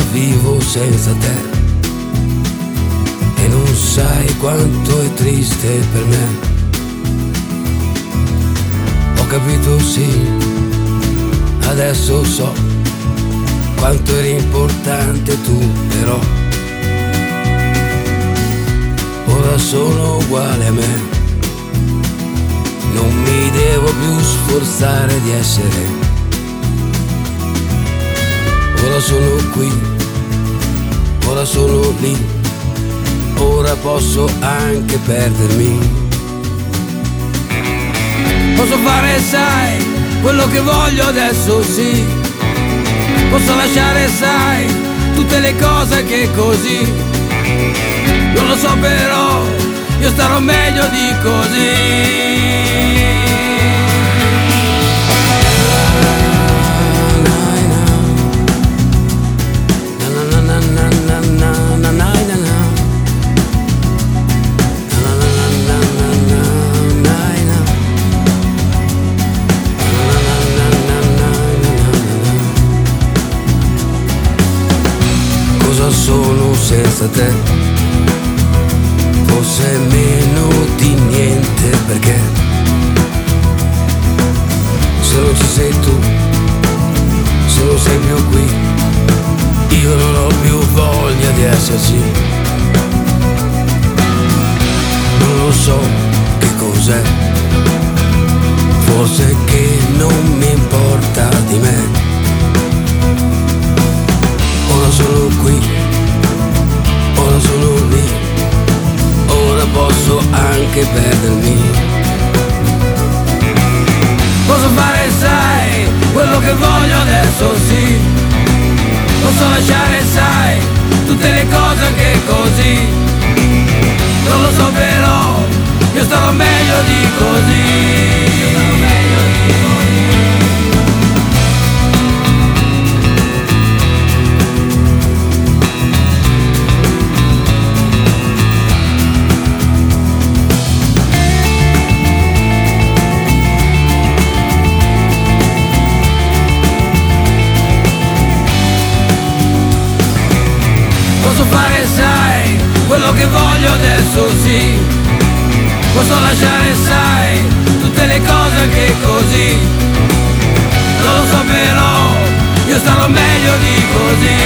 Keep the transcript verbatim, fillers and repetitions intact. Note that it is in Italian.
vivo senza te e non sai quanto è triste per me. Ho capito, sì, adesso so quanto eri importante tu, però ora sono uguale a me. Non mi devo più sforzare di essere. Ora sono qui, ora sono lì, ora posso anche perdermi. Posso fare, sai, quello che voglio adesso, sì. Posso lasciare, sai, tutte le cose che così. Non lo so però, io starò meglio di così. Cosa sono senza te? Forse meno di niente, perché se non ci sei tu, se non sei più qui, io non ho più voglia di esserci. Non lo so che cos'è, forse che non mi importa di me. Ora sono qui, ora sono lì, ora posso anche perdermi. Posso fare, sai, quello che voglio adesso, sì. Posso lasciare, sai, tutte le cose che così. Non lo so però, io starò meglio di così. Io starò meglio di così. Posso fare, sai, quello che voglio adesso, sì. Posso lasciare, sai, tutte le cose che così. Non lo so però, io starò meglio di così.